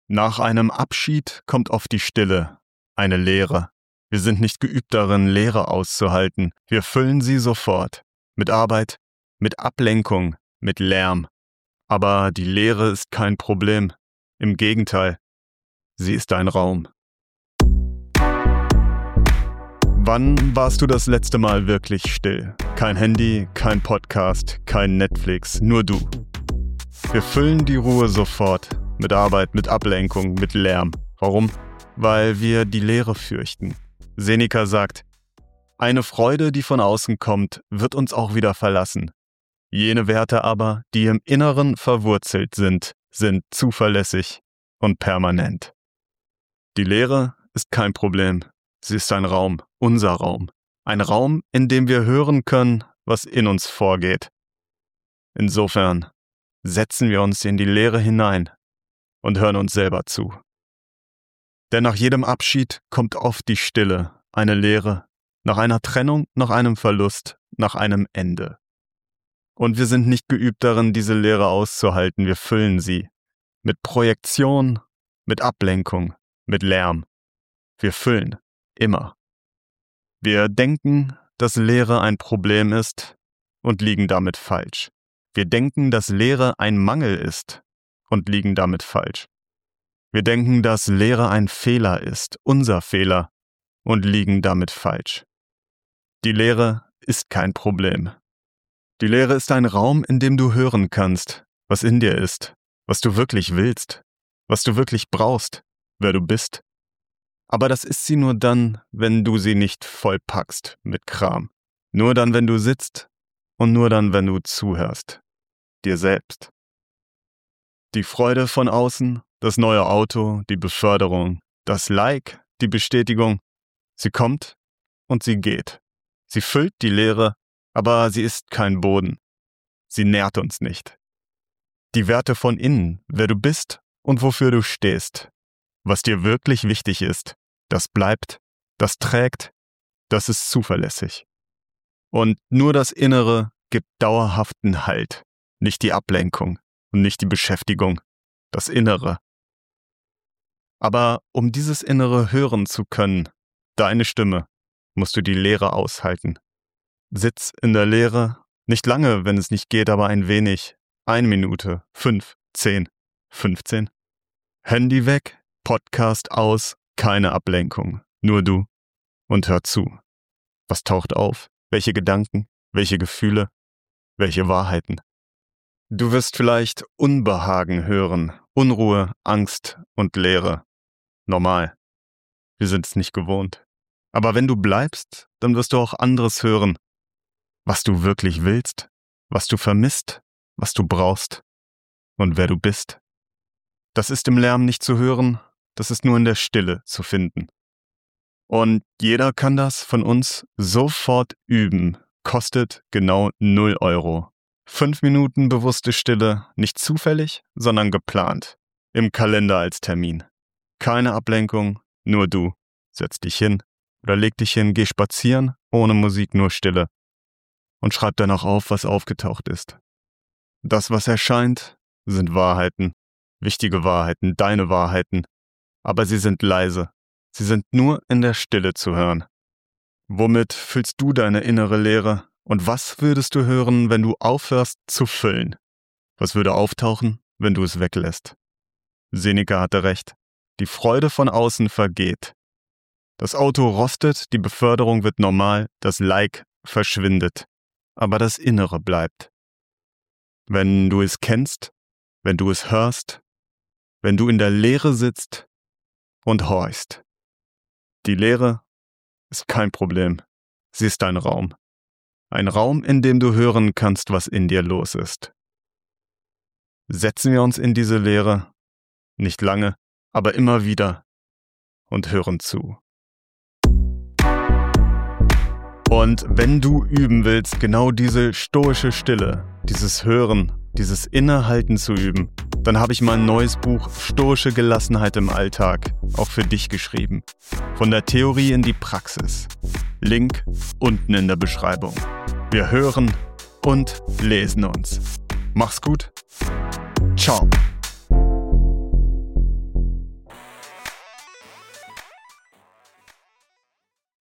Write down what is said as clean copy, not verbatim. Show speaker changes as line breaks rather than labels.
Nach einem Abschied kommt oft die Stille, eine Leere. Wir sind nicht geübt darin, Leere auszuhalten. Wir füllen sie sofort. Mit Arbeit, mit Ablenkung, mit Lärm. Aber die Leere ist kein Problem. Im Gegenteil, sie ist ein Raum. Wann warst du das letzte Mal wirklich still? Kein Handy, kein Podcast, kein Netflix, nur du. Wir füllen die Ruhe sofort. Mit Arbeit, mit Ablenkung, mit Lärm. Warum? Weil wir die Leere fürchten. Seneca sagt, eine Freude, die von außen kommt, wird uns auch wieder verlassen. Jene Werte aber, die im Inneren verwurzelt sind zuverlässig und permanent. Die Leere ist kein Problem. Sie ist ein Raum, unser Raum. Ein Raum, in dem wir hören können, was in uns vorgeht. Insofern setzen wir uns in die Leere hinein und hören uns selber zu. Denn nach jedem Abschied kommt oft die Stille, eine Leere, nach einer Trennung, nach einem Verlust, nach einem Ende. Und wir sind nicht geübt darin, diese Leere auszuhalten, wir füllen sie. Mit Projektion, mit Ablenkung, mit Lärm. Wir füllen, immer. Wir denken, dass Leere ein Problem ist und liegen damit falsch. Wir denken, dass Leere ein Mangel ist und liegen damit falsch. Wir denken, dass Leere ein Fehler ist, unser Fehler, und liegen damit falsch. Die Leere ist kein Problem. Die Leere ist ein Raum, in dem du hören kannst, was in dir ist, was du wirklich willst, was du wirklich brauchst, wer du bist. Aber das ist sie nur dann, wenn du sie nicht vollpackst mit Kram. Nur dann, wenn du sitzt und nur dann, wenn du zuhörst. Dir selbst. Die Freude von außen, das neue Auto, die Beförderung, das Like, die Bestätigung, sie kommt und sie geht. Sie füllt die Leere, aber sie ist kein Boden. Sie nährt uns nicht. Die Werte von innen, wer du bist und wofür du stehst, was dir wirklich wichtig ist, das bleibt, das trägt, das ist zuverlässig. Und nur das Innere gibt dauerhaften Halt, nicht die Ablenkung und nicht die Beschäftigung, das Innere. Aber um dieses Innere hören zu können, deine Stimme, musst du die Leere aushalten. Sitz in der Leere, nicht lange, wenn es nicht geht, aber ein wenig. 1 Minute, 5, 10, 15. Handy weg, Podcast aus, keine Ablenkung, nur du. Und hör zu. Was taucht auf? Welche Gedanken? Welche Gefühle? Welche Wahrheiten? Du wirst vielleicht Unbehagen hören, Unruhe, Angst und Leere. Normal. Wir sind es nicht gewohnt. Aber wenn du bleibst, dann wirst du auch anderes hören. Was du wirklich willst, was du vermisst, was du brauchst und wer du bist. Das ist im Lärm nicht zu hören, das ist nur in der Stille zu finden. Und jeder kann das von uns sofort üben, kostet genau 0 Euro. 5 Minuten bewusste Stille, nicht zufällig, sondern geplant. Im Kalender als Termin. Keine Ablenkung, nur du. Setz dich hin oder leg dich hin, geh spazieren, ohne Musik, nur Stille. Und schreib danach auf, was aufgetaucht ist. Das, was erscheint, sind Wahrheiten. Wichtige Wahrheiten, deine Wahrheiten. Aber sie sind leise. Sie sind nur in der Stille zu hören. Womit füllst du deine innere Leere? Und was würdest du hören, wenn du aufhörst zu füllen? Was würde auftauchen, wenn du es weglässt? Seneca hatte recht. Die Freude von außen vergeht. Das Auto rostet, die Beförderung wird normal, das Like verschwindet. Aber das Innere bleibt. Wenn du es kennst, wenn du es hörst, wenn du in der Leere sitzt und horchst. Die Leere ist kein Problem. Sie ist ein Raum. Ein Raum, in dem du hören kannst, was in dir los ist. Setzen wir uns in diese Leere, nicht lange, aber immer wieder, und hören zu. Und wenn du üben willst, genau diese stoische Stille, dieses Hören, dieses Innehalten zu üben, dann habe ich mein neues Buch Stoische Gelassenheit im Alltag auch für dich geschrieben. Von der Theorie in die Praxis. Link unten in der Beschreibung. Wir hören und lesen uns. Mach's gut. Ciao.